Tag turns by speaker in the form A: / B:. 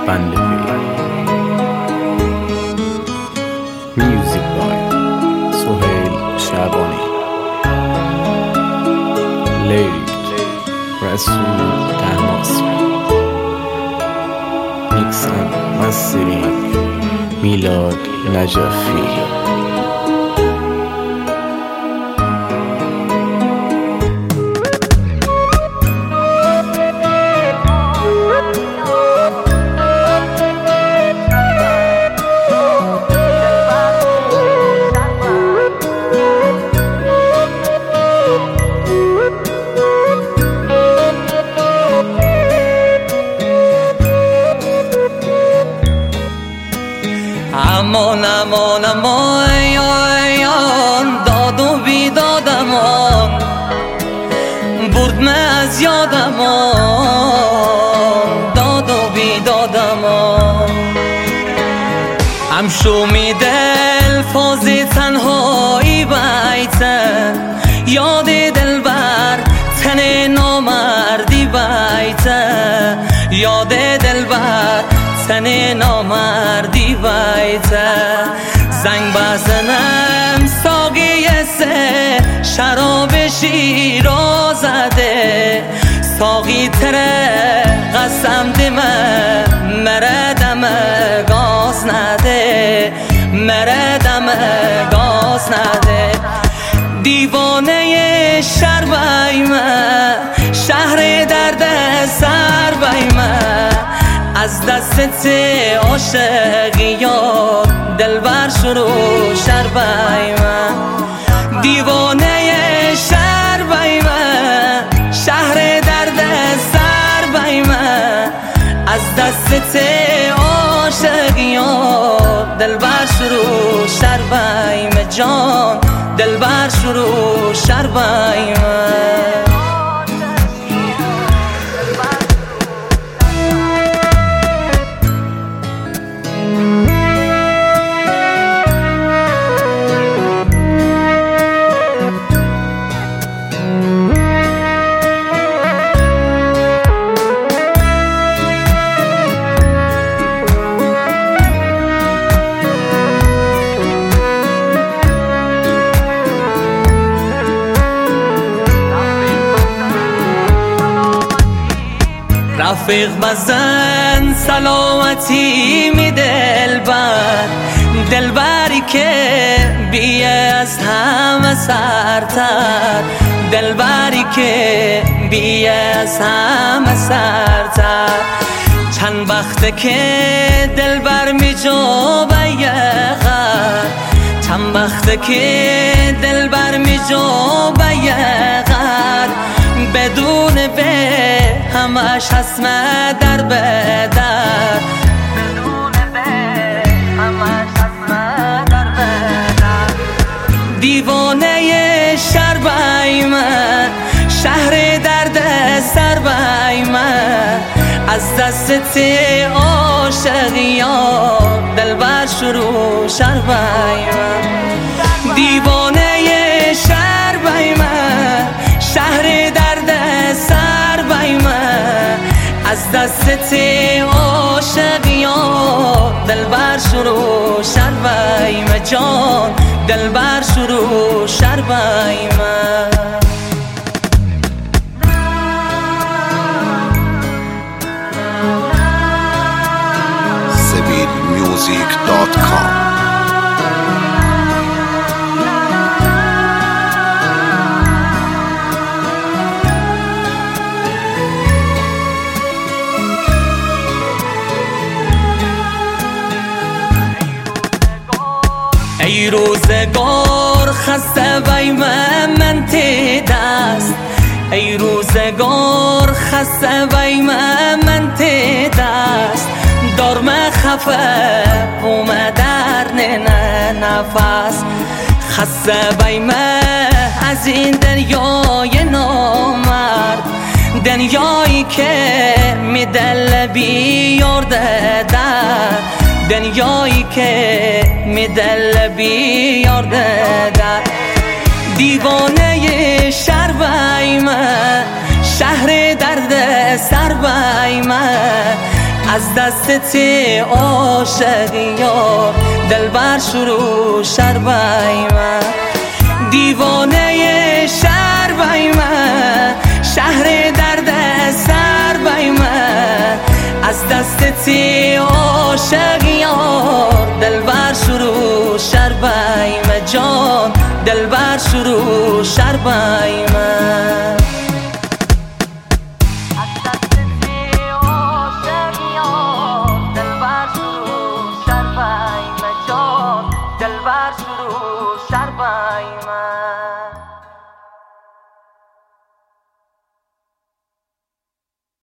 A: بند پی. میوزیک بای سهیل شعبانی. لیریک رسول طهماسبی. میکس اند مسترینگ میلاد نجفی.
B: امان امان امان داد و بیدادمان برد من از یادمان داد و بیدادمان همشو می دل فازی تنهایی بیتن یاد دلبر تن نامردی بیتن یاد دلبر تن نامردی بیته زنگ بزنم ساقی سه شراب شیرا زده ساقی تره قسم دمه مردم گاز نده مردم گاز نده دیوانه شر بیمه شهر درد سر بیمه از دستت عاشقیات دلبر شروع شر بیمه دیوانه شر بیمه شهر درد سر بیمه از دستت عاشقیات دلبر شروع شر بیمه جان دلبر شروع شر بیمه رفیق بزن سلامتی می دلبر دلبری که بیه از همه سرتر دلبری که بیه از همه سرتر چند وقته که دلبر می جو بیغر چند وقته که دلبر می جو بیغر بدون به همش حسمه در بدر بدون به همش حسمه در بدر دیوانه شر بیمه شهر درد سر بیمه از دستت عاشقیات دلبر شروع شر بیمه دیوانه شر بیمه شهر درد سر بیمه از دستت عاشقیات دلبر شروع شر بیمه جان دلبر شروع شر بیمه
C: SabilMusic.com
B: ای روزگار خسته بیمه من تی دست ای روزگار خسته بیمه من تی دست دارم خفه بومه در نه نفس خسته بیمه از این دنیای نامرد دنیایی که می دل بیارده در دنیایی که می دل بیارده در دیوانه شر بیمه شهر درد سر بیمه از دستت عاشقی یار دلبر شروع شربای من دیوانه شهر بای من شهر درد سر بای من از دستت عاشقی یار دلبر شروع شربای من جان دلبر شروع شربای